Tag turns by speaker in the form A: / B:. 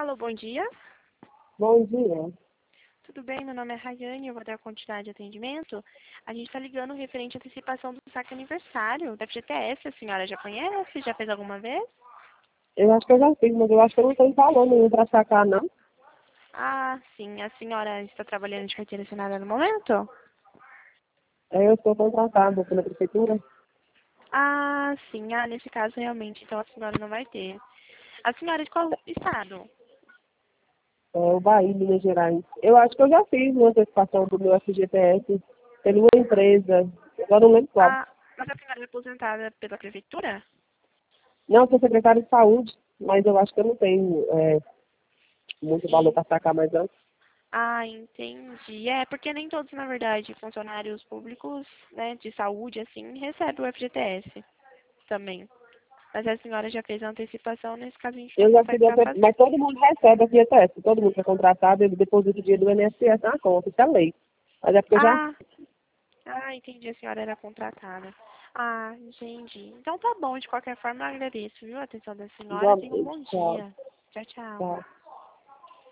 A: Alô, bom dia.
B: Bom dia.
A: Tudo bem? Meu nome é Rayane, eu vou dar continuidade de atendimento. A gente está ligando referente à antecipação do saque aniversário da FGTS. A senhora já conhece? Já fez alguma vez?
B: Eu acho que eu já fiz, mas eu acho que eu não tenho valor nenhum para sacar, não.
A: Ah, sim. A senhora está trabalhando de carteira assinada no momento?
B: Eu sou contratada pela prefeitura.
A: Ah, sim. Ah, nesse caso, realmente, então a senhora não vai ter. A senhora é de qual estado?
B: O Bahia, Minas Gerais. Eu acho que eu já fiz uma antecipação do meu FGTS pela uma empresa. Agora não lembro qual.
A: Ah, mas a senhora é aposentada pela prefeitura?
B: Não, eu sou secretária de saúde, mas eu acho que eu não tenho muito valor
A: Sim.
B: para sacar mais antes.
A: Ah, entendi. É, porque nem todos, na verdade, funcionários públicos, né, de saúde, assim, recebem o FGTS também. Mas a senhora já fez a antecipação, nesse caso a gente não
B: Eu já fiz,
A: consegue estar
B: mas
A: fazendo.
B: todo mundo recebe a FGTS. Todo mundo que é contratado, ele deposita o dinheiro do INSS na conta. Isso é lei. Mas é porque eu já...
A: Ah, entendi, a senhora era contratada. Ah, entendi. Então tá bom, de qualquer forma eu agradeço, viu, a atenção da senhora. Tenha um
B: Igualmente.
A: bom
B: Tchau.
A: dia. Tchau, tchau.
B: Tchau.